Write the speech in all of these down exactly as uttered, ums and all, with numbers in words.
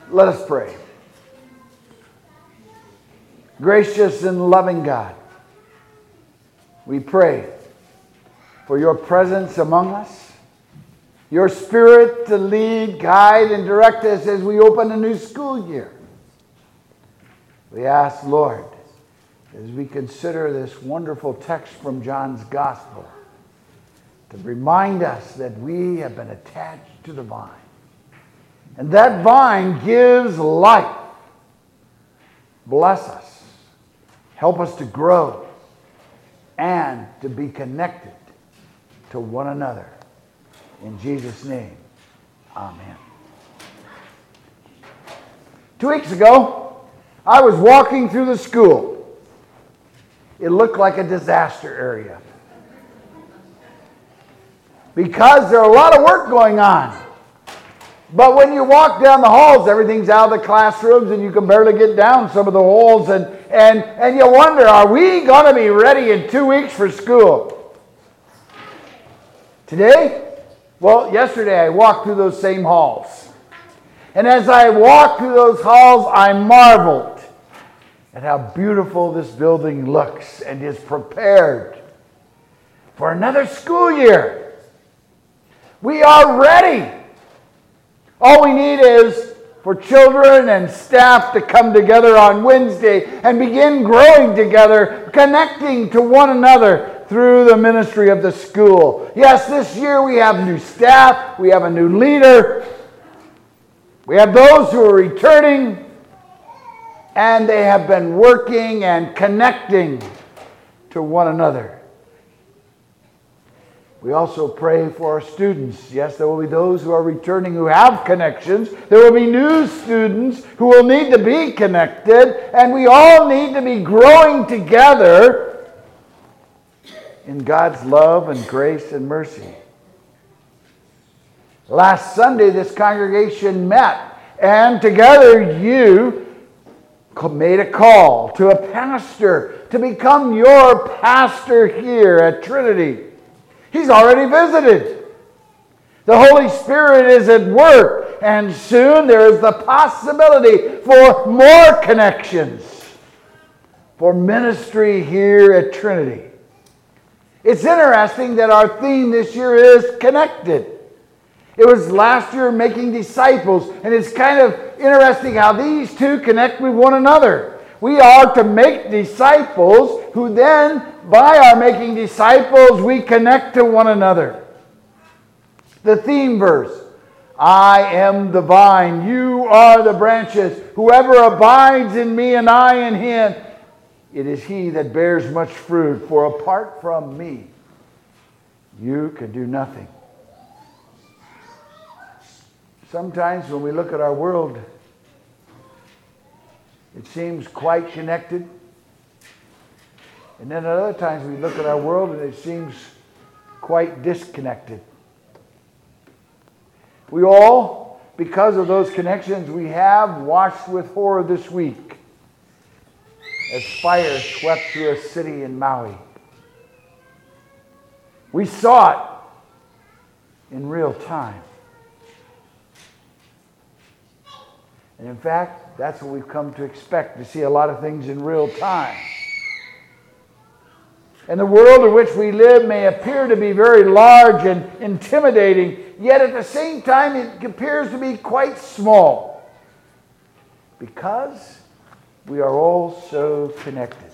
Let us pray. Gracious and loving God, we pray for your presence among us, your Spirit to lead, guide, and direct us as we open a new school year. We ask, Lord, as we consider this wonderful text from John's Gospel, to remind us that we have been attached to the vine. And that vine gives life. Bless us. Help us to grow and to be connected to one another. In Jesus' name, amen. Two weeks ago, I was walking through the school. It looked like a disaster area, because there are a lot of work going on. But when you walk down the halls, everything's out of the classrooms and you can barely get down some of the halls. And, and, and you wonder, are we going to be ready in two weeks for school? Today? Well, yesterday I walked through those same halls. And as I walked through those halls, I marveled at how beautiful this building looks and is prepared for another school year. We are ready. All we need is for children and staff to come together on Wednesday and begin growing together, connecting to one another through the ministry of the school. Yes, this year we have new staff, we have a new leader, we have those who are returning, and they have been working and connecting to one another. We also pray for our students. Yes, there will be those who are returning who have connections. There will be new students who will need to be connected. And we all need to be growing together in God's love and grace and mercy. Last Sunday, this congregation met. And together you made a call to a pastor to become your pastor here at Trinity. He's already visited. The Holy Spirit is at work, and soon there is the possibility for more connections, for ministry here at Trinity. It's interesting that our theme this year is connected. It was last year making disciples, and it's kind of interesting how these two connect with one another. We are to make disciples who then, by our making disciples, we connect to one another. The theme verse, I am the vine, you are the branches. Whoever abides in me and I in him, it is he that bears much fruit. For apart from me, you can do nothing. Sometimes when we look at our world, it seems quite connected. And then at other times we look at our world and it seems quite disconnected. We all, because of those connections we have, watched with horror this week as fire swept through a city in Maui. We saw it in real time. And in fact, that's what we've come to expect, to see a lot of things in real time. And the world in which we live may appear to be very large and intimidating, yet at the same time it appears to be quite small, because we are all so connected.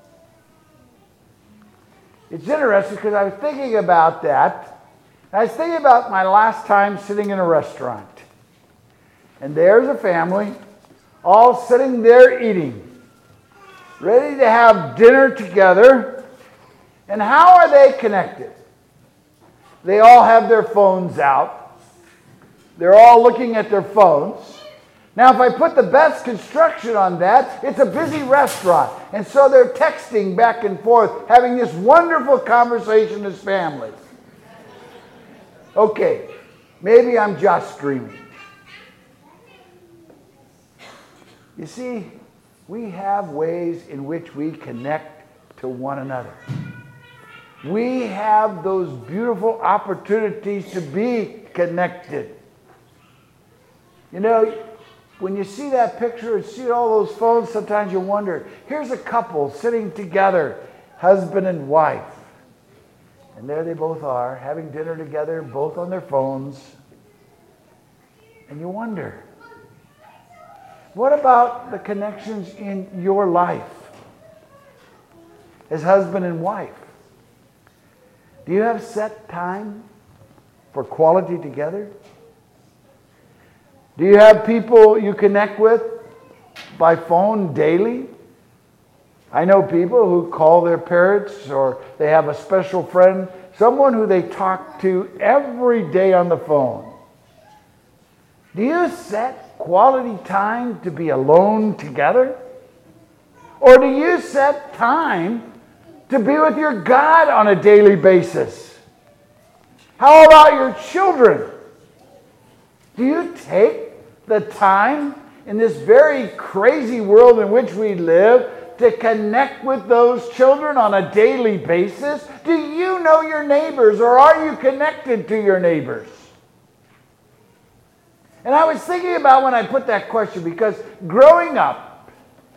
It's interesting because I was thinking about that. I was thinking about my last time sitting in a restaurant. And there's a family all sitting there eating, ready to have dinner together. And how are they connected? They all have their phones out. They're all looking at their phones. Now, if I put the best construction on that, it's a busy restaurant. And so they're texting back and forth, having this wonderful conversation as families. Okay, maybe I'm just dreaming. You see, we have ways in which we connect to one another. We have those beautiful opportunities to be connected. You know, when you see that picture and see all those phones, sometimes you wonder, here's a couple sitting together, husband and wife. And there they both are, having dinner together, both on their phones. And you wonder, what about the connections in your life as husband and wife? Do you have set time for quality together? Do you have people you connect with by phone daily? I know people who call their parents, or they have a special friend, someone who they talk to every day on the phone. Do you set quality time to be alone together? Or do you set time to be with your God on a daily basis? How about your children? Do you take the time in this very crazy world in which we live to connect with those children on a daily basis? Do you know your neighbors, or are you connected to your neighbors? And I was thinking about when I put that question, because growing up,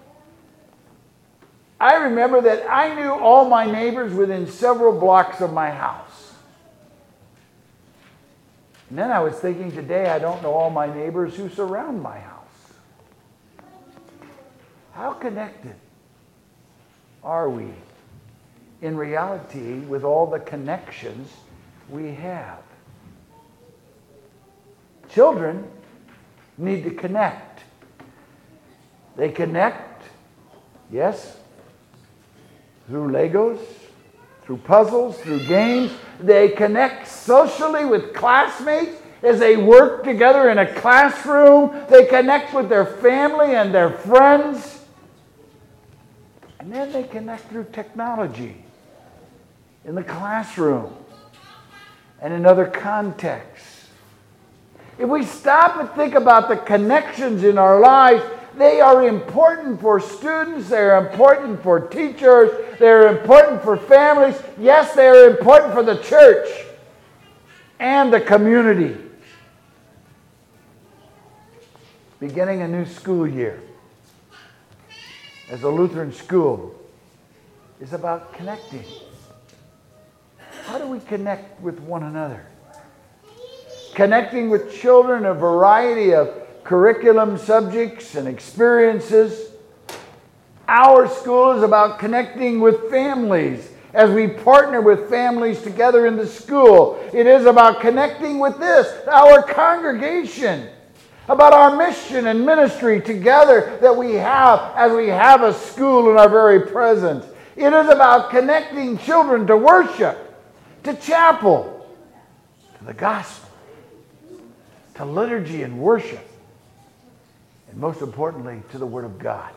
I remember that I knew all my neighbors within several blocks of my house. And then I was thinking today, I don't know all my neighbors who surround my house. How connected are we in reality with all the connections we have? Children need to connect. They connect, yes, through Legos, through puzzles, through games. They connect socially with classmates as they work together in a classroom. They connect with their family and their friends. And then they connect through technology in the classroom and in other contexts. If we stop and think about the connections in our lives, they are important for students, they are important for teachers, they are important for families. Yes, they are important for the church and the community. Beginning a new school year as a Lutheran school is about connecting. How do we connect with one another? Connecting with children, a variety of curriculum subjects and experiences. Our school is about connecting with families as we partner with families together in the school. It is about connecting with this, our congregation, about our mission and ministry together that we have as we have a school in our very presence. It is about connecting children to worship, to chapel, to the gospel, to liturgy and worship, and most importantly, to the Word of God.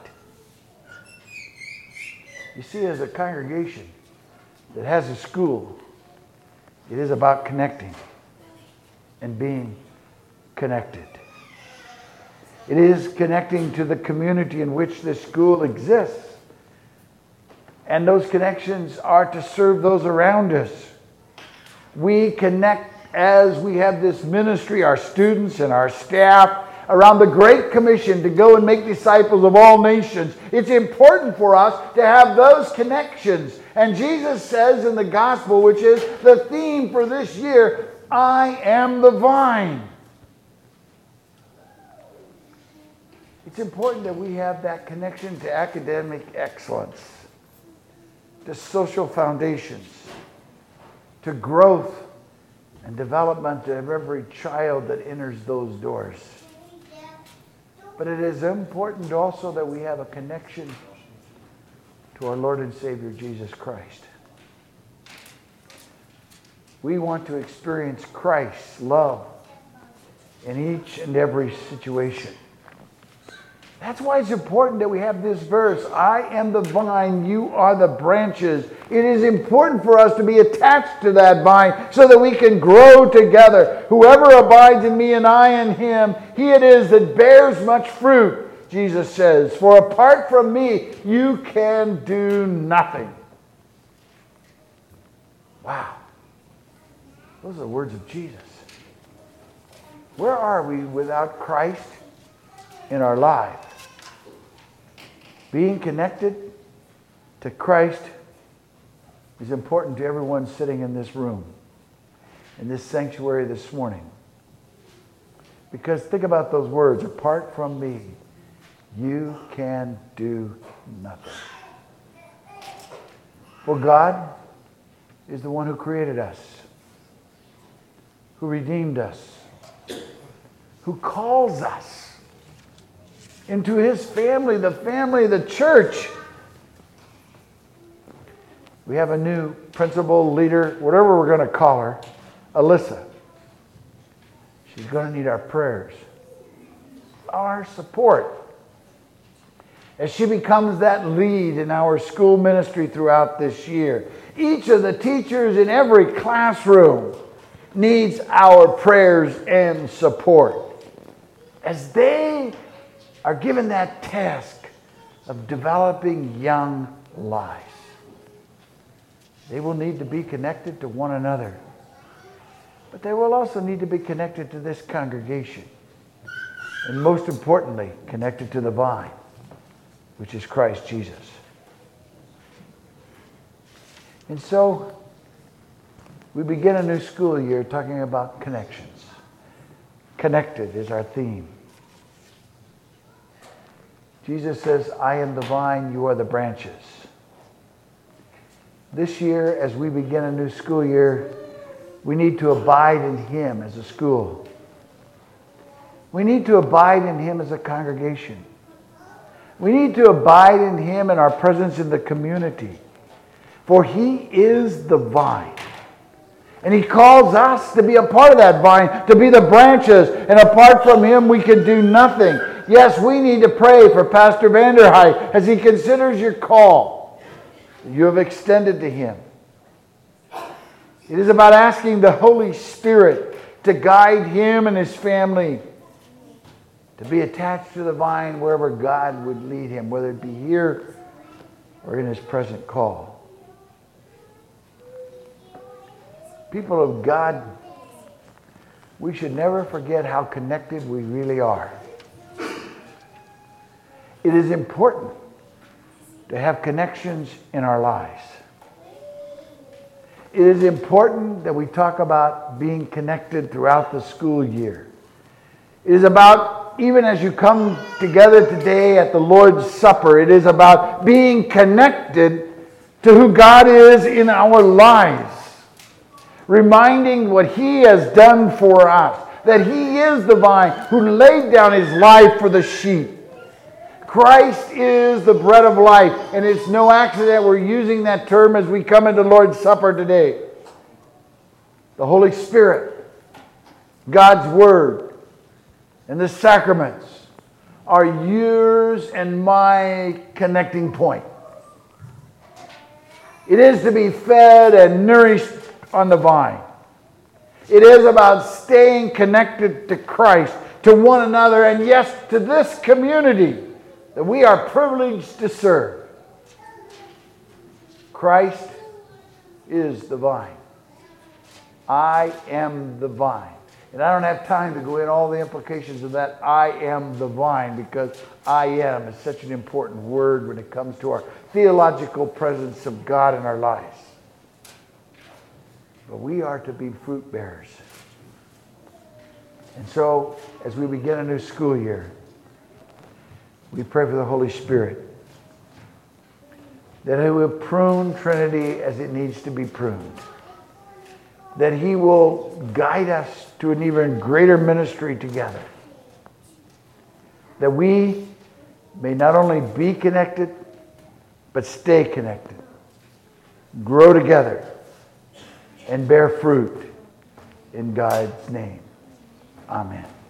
You see, as a congregation that has a school, it is about connecting and being connected. It is connecting to the community in which this school exists. And those connections are to serve those around us. We connect as we have this ministry, our students and our staff, around the Great Commission to go and make disciples of all nations. It's important for us to have those connections. And Jesus says in the gospel, which is the theme for this year, I am the vine. It's important that we have that connection to academic excellence, to social foundations, to growth and development of every child that enters those doors. But it is important also that we have a connection to our Lord and Savior Jesus Christ. We want to experience Christ's love in each and every situation. That's why it's important that we have this verse, I am the vine, you are the branches. It is important for us to be attached to that vine so that we can grow together. Whoever abides in me and I in him, he it is that bears much fruit, Jesus says. For apart from me, you can do nothing. Wow. Those are the words of Jesus. Where are we without Christ in our lives. Being connected to Christ is important to everyone sitting in this room, in this sanctuary this morning. Because think about those words, apart from me, you can do nothing. For God is the one who created us, who redeemed us, who calls us into his family, the family of the church. We have a new principal, leader, whatever we're going to call her, Alyssa. She's going to need our prayers, our support, as she becomes that lead in our school ministry throughout this year. Each of the teachers in every classroom needs our prayers and support as they are given that task of developing young lives. They will need to be connected to one another, but they will also need to be connected to this congregation, and most importantly, connected to the vine, which is Christ Jesus. And so, we begin a new school year talking about connections. Connected is our theme. Jesus says, I am the vine, you are the branches. This year, as we begin a new school year, we need to abide in him as a school. We need to abide in him as a congregation. We need to abide in him and our presence in the community. For he is the vine. And he calls us to be a part of that vine, to be the branches. And apart from him, we can do nothing. Yes, we need to pray for Pastor Vanderhyde as he considers your call you have extended to him. It is about asking the Holy Spirit to guide him and his family to be attached to the vine wherever God would lead him, whether it be here or in his present call. People of God, we should never forget how connected we really are. It is important to have connections in our lives. It is important that we talk about being connected throughout the school year. It is about, even as you come together today at the Lord's Supper, it is about being connected to who God is in our lives. Reminding what he has done for us. That he is the vine who laid down his life for the sheep. Christ is the bread of life. And it's no accident we're using that term as we come into Lord's Supper today. The Holy Spirit, God's Word, and the sacraments are yours and my connecting point. It is to be fed and nourished on the vine. It is about staying connected to Christ, to one another, and yes, to this community that we are privileged to serve. Christ is the vine. I am the vine. And I don't have time to go in all the implications of that I am the vine, because I am is such an important word when it comes to our theological presence of God in our lives. But we are to be fruit bearers. And so, as we begin a new school year, we pray for the Holy Spirit that he will prune Trinity as it needs to be pruned. That he will guide us to an even greater ministry together. That we may not only be connected, but stay connected. Grow together. And bear fruit in God's name. Amen.